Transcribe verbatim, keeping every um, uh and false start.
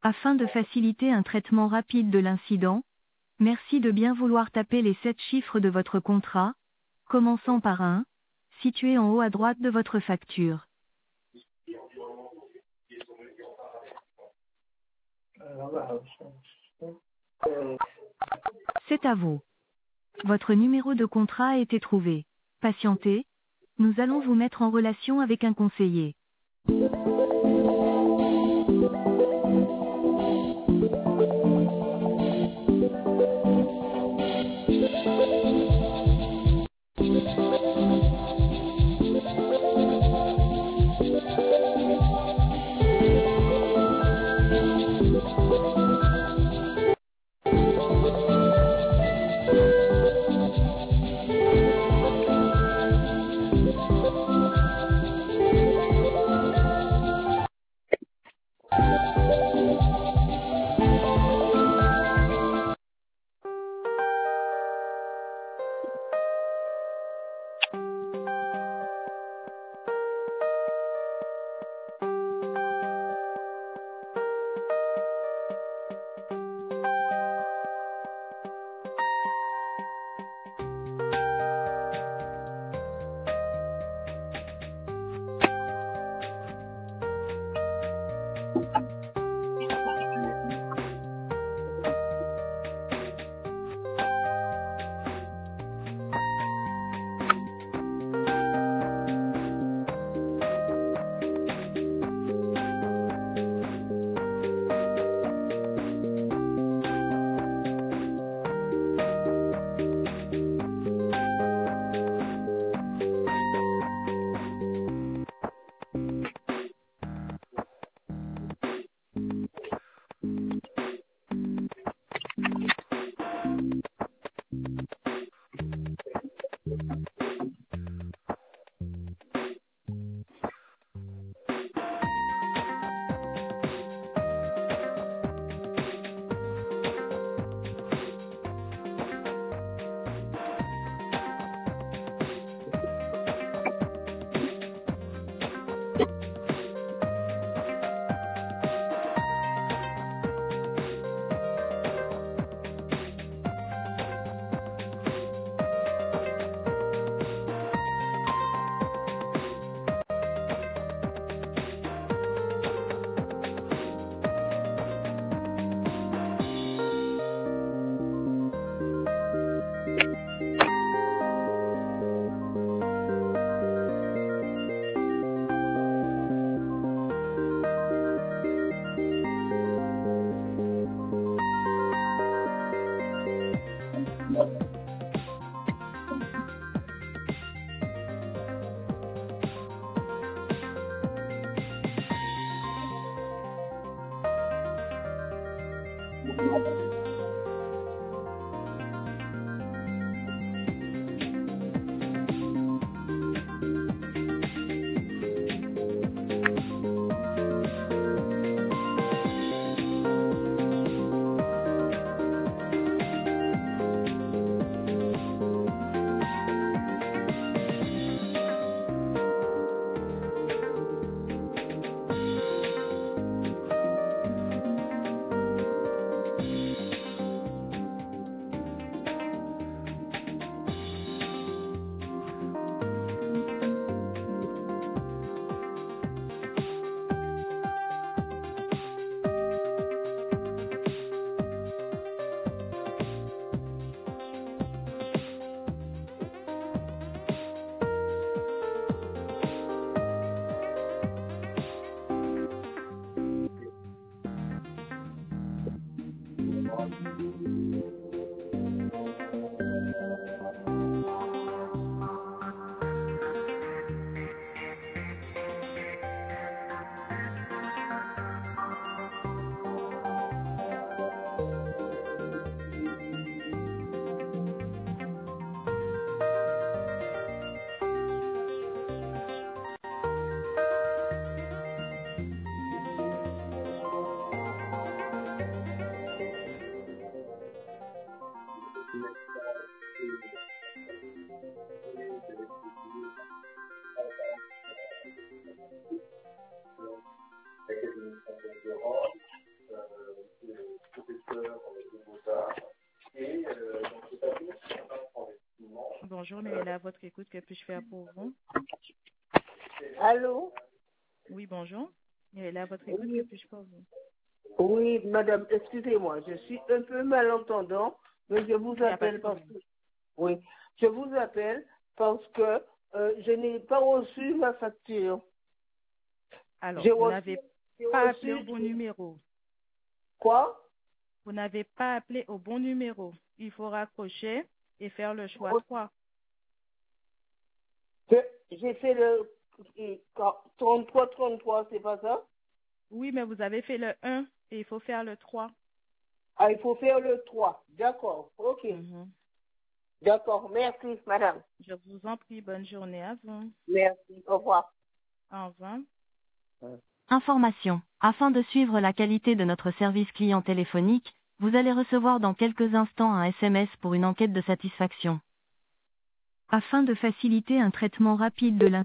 Afin de faciliter un traitement rapide de l'incident, merci de bien vouloir taper les sept chiffres de votre contrat, commençant par un, situé en haut à droite de votre facture. C'est à vous. Votre numéro de contrat a été trouvé. Patientez, nous allons vous mettre en relation avec un conseiller. bonjour, mais là, à votre écoute, que puis-je faire pour vous? Allô? Oui, bonjour. Mais là, à votre écoute, que Oui, puis-je faire pour vous? oui, madame, excusez-moi, je suis un peu malentendant, mais je vous Il n'y a pas de appelle parce que, problème. oui, je vous appelle parce que euh, je n'ai pas reçu ma facture. Alors, J'ai vous reçu, n'avez j'ai pas appelé au reçu, bon numéro. quoi? Vous n'avez pas appelé au bon numéro. Il faut raccrocher et faire le choix trois. Que- J'ai fait le et quand- trente-trois, trente-trois, c'est pas ça? Oui, mais vous avez fait le un et il faut faire le trois. Ah, il faut faire le trois. D'accord, ok. Mhm. D'accord, merci, madame. Je vous en prie, bonne journée à vous. Merci, au revoir. Au revoir. Information. Afin de suivre la qualité de notre service client téléphonique, vous allez recevoir dans quelques instants un S M S pour une enquête de satisfaction. Afin de faciliter un traitement rapide de l'incident,